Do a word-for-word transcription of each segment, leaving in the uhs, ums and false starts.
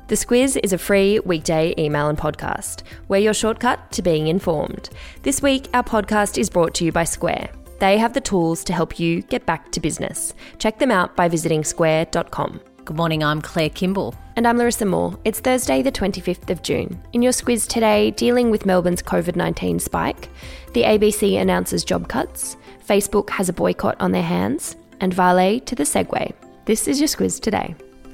The Squiz is a free weekday email and podcast. We're your shortcut to being informed. This week, our podcast is brought to you by Square. They have the tools to help you get back to business. Check them out by visiting square dot com. Good morning, I'm Claire Kimball. And I'm Larissa Moore. It's Thursday the twenty-fifth of June. In your Squiz today, dealing with Melbourne's covid nineteen spike, the A B C announces job cuts, Facebook has a boycott on their hands, and Vale to the Segway. This is your Squiz today.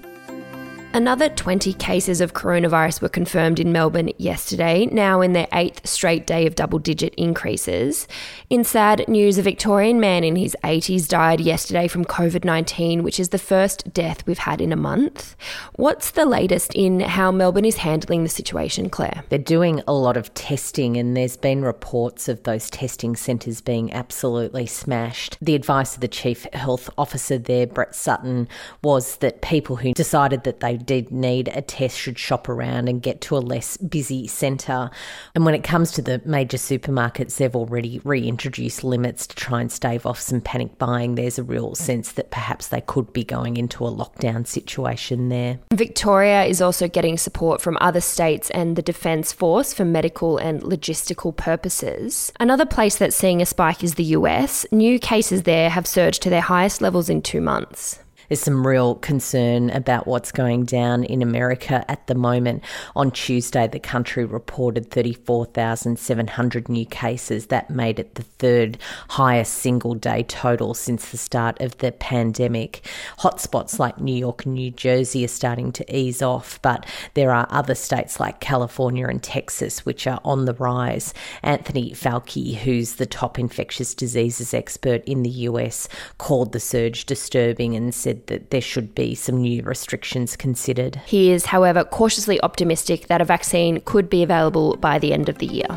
Another twenty cases of coronavirus were confirmed in Melbourne yesterday, now in their eighth straight day of double-digit increases. In sad news, a Victorian man in his eighties died yesterday from covid nineteen, which is the first death we've had in a month. What's the latest in how Melbourne is handling the situation, Claire? They're doing a lot of testing, and there's been reports of those testing centres being absolutely smashed. The advice of the Chief Health Officer there, Brett Sutton, was that people who decided that they did need a test should shop around and get to a less busy centre. And when it comes to the major supermarkets, they've already reintroduced limits to try and stave off some panic buying. There's a real sense that perhaps they could be going into a lockdown situation there. Victoria is also getting support from other states and the Defence Force for medical and logistical purposes. Another place that's seeing a spike is the U S. New cases there have surged to their highest levels in two months. There's some real concern about what's going down in America at the moment. On Tuesday, the country reported thirty-four thousand seven hundred new cases. That made it the third highest single-day total since the start of the pandemic. Hotspots like New York and New Jersey are starting to ease off, but there are other states like California and Texas which are on the rise. Anthony Fauci, who's the top infectious diseases expert in the U S, called the surge disturbing and said that there should be some new restrictions considered. He is, however, cautiously optimistic that a vaccine could be available by the end of the year.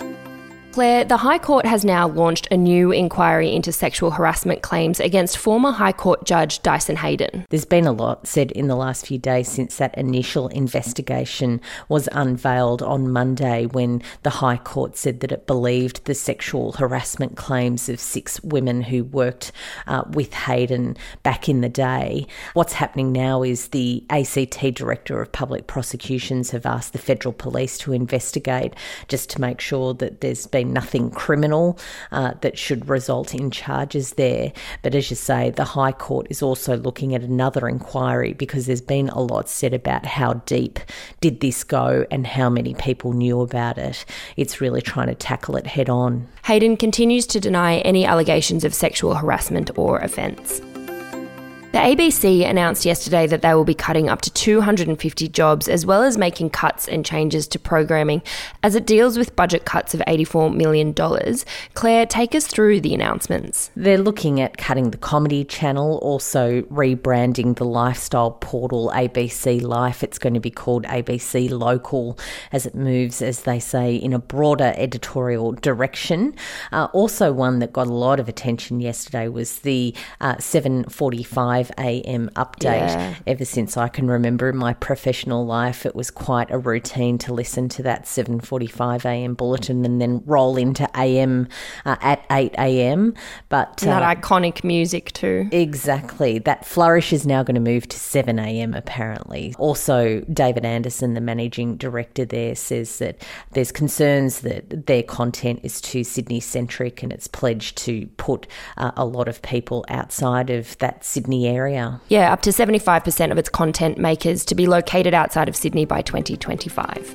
Claire, the High Court has now launched a new inquiry into sexual harassment claims against former High Court Judge Dyson Heydon. There's been a lot said in the last few days since that initial investigation was unveiled on Monday, when the High Court said that it believed the sexual harassment claims of six women who worked uh, with Heydon back in the day. What's happening now is the A C T Director of Public Prosecutions have asked the Federal Police to investigate, just to make sure that there's been nothing criminal uh, that should result in charges there. But as you say, the High Court is also looking at another inquiry, because there's been a lot said about how deep did this go and how many people knew about it. It's really trying to tackle it head on. Heydon continues to deny any allegations of sexual harassment or offence. The A B C announced yesterday that they will be cutting up to two hundred fifty jobs, as well as making cuts and changes to programming as it deals with budget cuts of eighty-four million dollars. Claire, take us through the announcements. They're looking at cutting the comedy channel, also rebranding the lifestyle portal A B C Life. It's going to be called A B C Local as it moves, as they say, in a broader editorial direction. Uh, also, one that got a lot of attention yesterday was the uh, seven forty-five a m update. Yeah. Ever since I can remember in my professional life, it was quite a routine to listen to that seven forty-five a m bulletin and then roll into A M uh, at eight a m. But uh, that iconic music too. Exactly. That flourish is now going to move to seven a m apparently. Also, David Anderson, the managing director there, says that there's concerns that their content is too Sydney-centric, and it's pledged to put uh, a lot of people outside of that Sydney area. Yeah, up to seventy-five percent of its content makers to be located outside of Sydney by twenty twenty-five.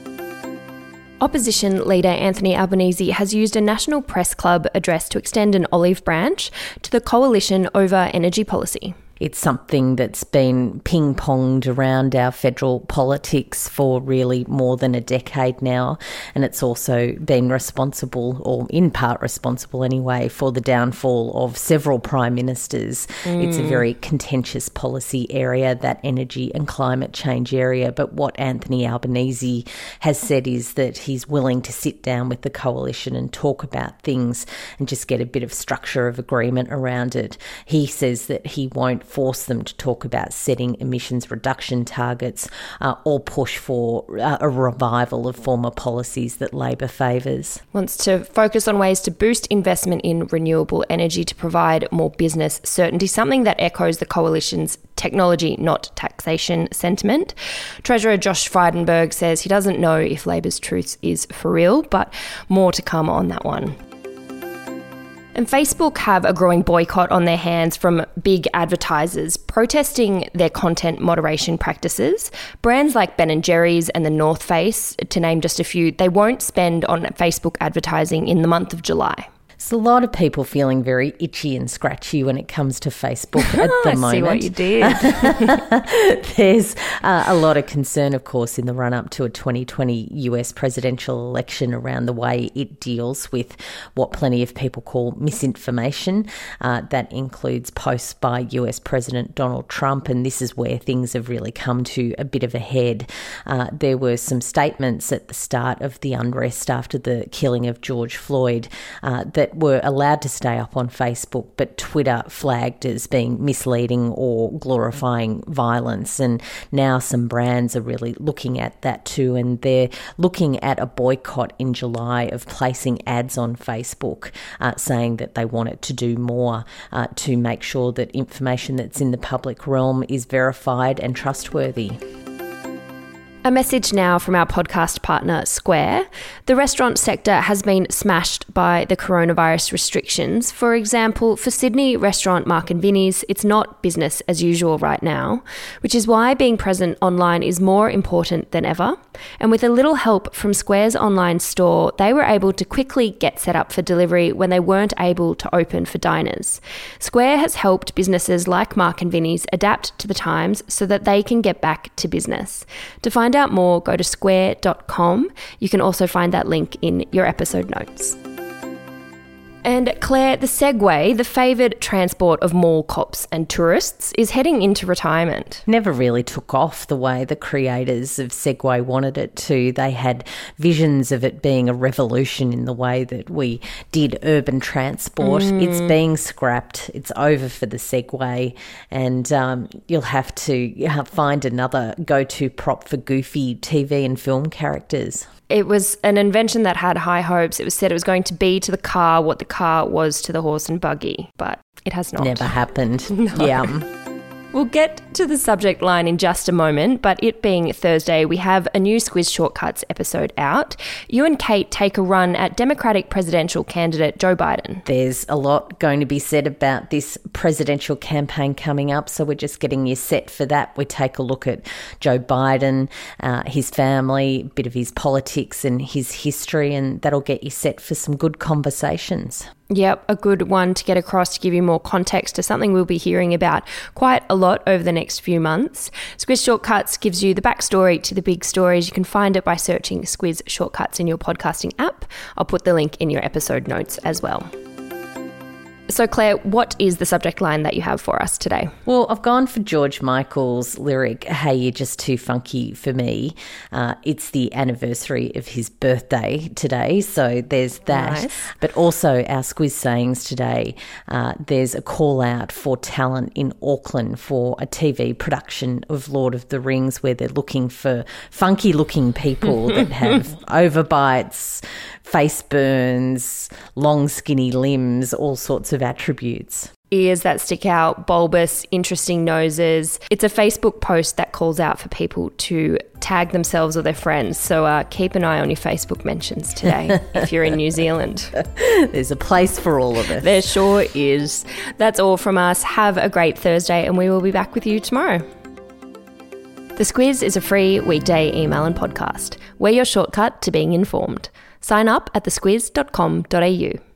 Opposition leader Anthony Albanese has used a National Press Club address to extend an olive branch to the coalition over energy policy. It's something that's been ping-ponged around our federal politics for really more than a decade now, and it's also been responsible, or in part responsible anyway, for the downfall of several prime ministers. Mm. It's a very contentious policy area, that energy and climate change area, but what Anthony Albanese has said is that he's willing to sit down with the coalition and talk about things and just get a bit of structure of agreement around it. He says that he won't force them to talk about setting emissions reduction targets uh, or push for uh, a revival of former policies that Labor favours. Wants to focus on ways to boost investment in renewable energy to provide more business certainty, something that echoes the coalition's technology, not taxation sentiment. Treasurer Josh Frydenberg says he doesn't know if Labor's truth is for real, but more to come on that one. And Facebook have a growing boycott on their hands from big advertisers protesting their content moderation practices. Brands like Ben and Jerry's and The North Face, to name just a few, they won't spend on Facebook advertising in the month of July. There's a lot of people feeling very itchy and scratchy when it comes to Facebook at the I moment. see what you did. There's uh, a lot of concern, of course, in the run-up to a twenty twenty U S presidential election around the way it deals with what plenty of people call misinformation. Uh, that includes posts by U S President Donald Trump, and this is where things have really come to a bit of a head. Uh, there were some statements at the start of the unrest after the killing of George Floyd uh, that were allowed to stay up on Facebook, but Twitter flagged as being misleading or glorifying violence. And now some brands are really looking at that too, and they're looking at a boycott in July of placing ads on Facebook, uh, saying that they want it to do more uh, to make sure that information that's in the public realm is verified and trustworthy. A message now from our podcast partner, Square. The restaurant sector has been smashed by the coronavirus restrictions. For example, for Sydney restaurant Mark and Vinnie's, it's not business as usual right now, which is why being present online is more important than ever. And with a little help from Square's online store, they were able to quickly get set up for delivery when they weren't able to open for diners. Square has helped businesses like Mark and Vinnie's adapt to the times so that they can get back to business. To find out more, go to square dot com. You can also find that link in your episode notes. And Claire, the Segway, the favoured transport of mall cops and tourists, is heading into retirement. Never really took off the way the creators of Segway wanted it to. They had visions of it being a revolution in the way that we did urban transport. Mm. It's being scrapped. It's over for the Segway, and um, you'll have to find another go-to prop for goofy T V and film characters. It was an invention that had high hopes. It was said it was going to be to the car what the car was to the horse and buggy, but it has not. Never happened. No. Yeah. We'll get to the subject line in just a moment, but it being Thursday, we have a new Squiz Shortcuts episode out. You and Kate take a run at Democratic presidential candidate Joe Biden. There's a lot going to be said about this presidential campaign coming up, so we're just getting you set for that. We take a look at Joe Biden, uh, his family, a bit of his politics and his history, and that'll get you set for some good conversations. Yep, a good one to get across to give you more context to something we'll be hearing about quite a lot over the next few months. Squiz Shortcuts gives you the backstory to the big stories. You can find it by searching Squiz Shortcuts in your podcasting app. I'll put the link in your episode notes as well. So, Claire, what is the subject line that you have for us today? Well, I've gone for George Michael's lyric, "Hey, you're just too funky for me." Uh, it's the anniversary of his birthday today, so there's that. Nice. But also our Squiz Sayings today, uh, there's a call out for talent in Auckland for a T V production of Lord of the Rings where they're looking for funky-looking people that have overbites, face burns, long skinny limbs, all sorts of attributes. Ears that stick out, bulbous, interesting noses. It's a Facebook post that calls out for people to tag themselves or their friends. So uh, keep an eye on your Facebook mentions today if you're in New Zealand. There's a place for all of us. There sure is. That's all from us. Have a great Thursday and we will be back with you tomorrow. The Squiz is a free weekday email and podcast. We're your shortcut to being informed. Sign up at the squiz dot com dot a u.